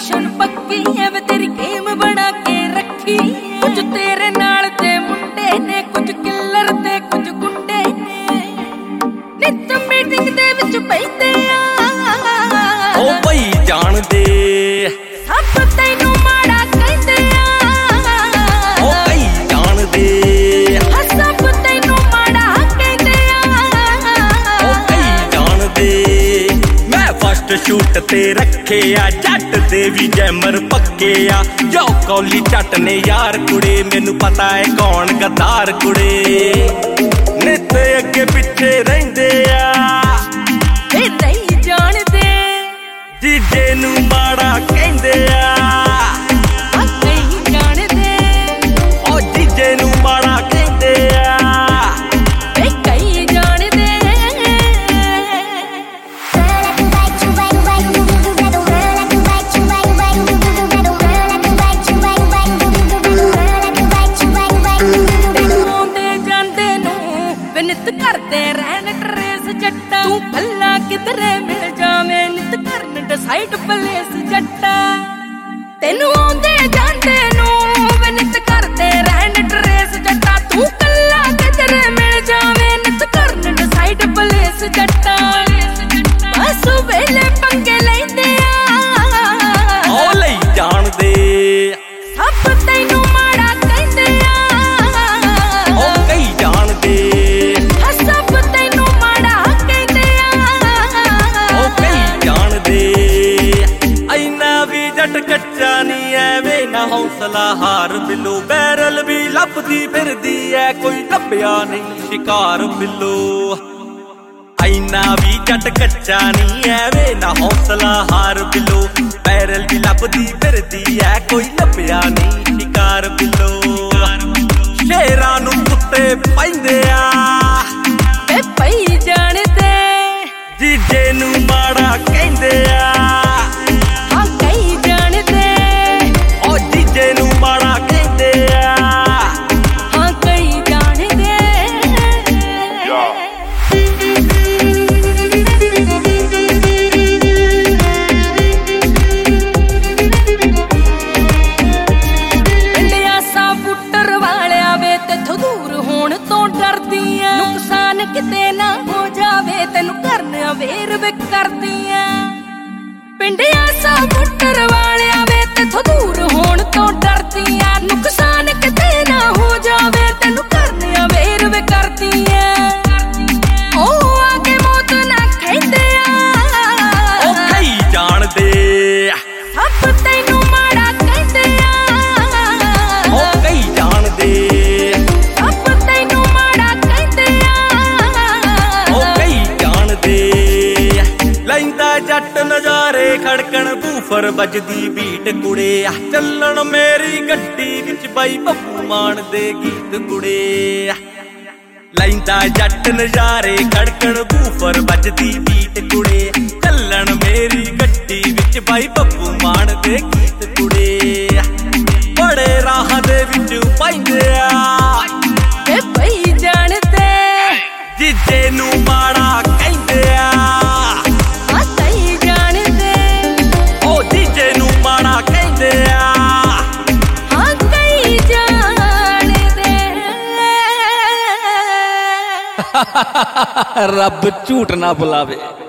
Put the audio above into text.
Relation पक्की है वे तेरी गेम बना के रखी। कुछ तेरे नाल दे मुंडे ने, कुछ किलर ते कुछ गुंडे ने, नित मीटिंग दे विच बैठे आ। ओ भाई जान दे सब तैनू माड़ा कहंदे आ। ओ भाई जान दे सब तैनू माड़ा कहंदे आ। ओ भाई जान दे मैं फस्ट शूट ते रखे आ, जट दे भी जैमर पक्के आ। जो कौली झट ने यार कुड़े, मैनू पता है कौन गद्दार कुड़े। नित अगे पिछे रहिंदे आ, फिर नहीं जानदे जीजे नू माड़ा कहंदे आ। नहीं जानदे ओ जीजे नू माड़ा कहंदे आ। कई जानदे नित करते रहन ट्रेस जट्टा। तू भला किधरे मिल जावे, नित करन डिसाइड प्लेस जट्टा। तेनू आंदे जांदे नू वे नित करते रहन ट्रेस जट्टा। तू कल्ला किधरे मिल जावे, नित करन डिसाइड प्लेस जट्टा। बस वेले पंगे लैंदे आ। ओ लई जान दे सब तैनू माड़ा कहंदे आ। ओ कई जान दे सब तैनू माड़ा कहंदे आ। ओ कई जान दे ऐना भी जट कच्चा नहीं ऐवे ना हौसला हार बिलो। बैरल भी लभदी फिरदी है, कोई लभ्या नहीं शिकार बिलो। ऐना भी जट कच्चा नहीं ऐवे ना हौसला हार बिलो। बैरल भी लभदी फिरदी है, कोई लभ्या नहीं शिकार बिलो। शेरां नू कुत्ते पैंदे आ, वे पई जानदे जीजे नू माड़ा कहंदे आ। हाँ कई जानदे ओ जीजे नू माड़ा कहंदे आ। हाँ कई जानदे पिंडिया सा बुट्टर वालिया वे तेथों दूर होण तो डरदी आ। नुकसान किते ना हो जावे, तेनू करन अवेयर वे करदी आ। पिंडिया सा बुट्टर वालिया वे तेथों दूर होण तो डरदी आ। नुकसान किते ना हो जावे, तेनू करन अवेयर वे करदी आ। ओ आगे मौत ना कहंदे आ। ओ कई जान दे सब तैनू माड़ा कहंदे आ। ओ कई जान दे सब तैनू माड़ा कहंदे आ। ओ कई जान दे लैंदा जट नजारे खड़कन बूफर बजदी बीट कुड़े। ਚੱਲਣ ਮੇਰੀ ਗੱਡੀ ਵਿੱਚ ਬਾਈ ਬੱਬੂ ਮਾਨ ਦੇ ਗੀਤ ਕੁੜੇ। ਲੈਂਦਾ ਜੱਟ ਨਜ਼ਾਰੇ ਖੜਕਣ ਬੂਫਰ ਵੱਜਦੀ ਬੀਟ ਕੁੜੇ। ਚੱਲਣ ਮੇਰੀ ਗੱਡੀ ਵਿੱਚ ਬਾਈ ਬੱਬੂ ਮਾਨ ਦੇ ਗੀਤ ਕੁੜੇ। ਬੜੇ ਰਾਹਾਂ ਦੇ ਵਿੱਚ ਪੈਂਦੇ ਆ, ਵੇ ਪਈ ਜਾਣਦੇ ਜੀਜੇ ਨੂੰ ਮਾੜਾ ਕਹਿੰਦੇ ਆ। ਆ ਕਈ ਜਾਣਦੇ ਉਹ ਜੀਜੇ ਨੂੰ ਮਾੜਾ ਕਹਿੰਦੇ ਆ। ਹਾਂ ਕਈ ਜਾਣਦੇ ਰੱਬ ਝੂਠ ਨਾ ਬੁਲਾਵੇ।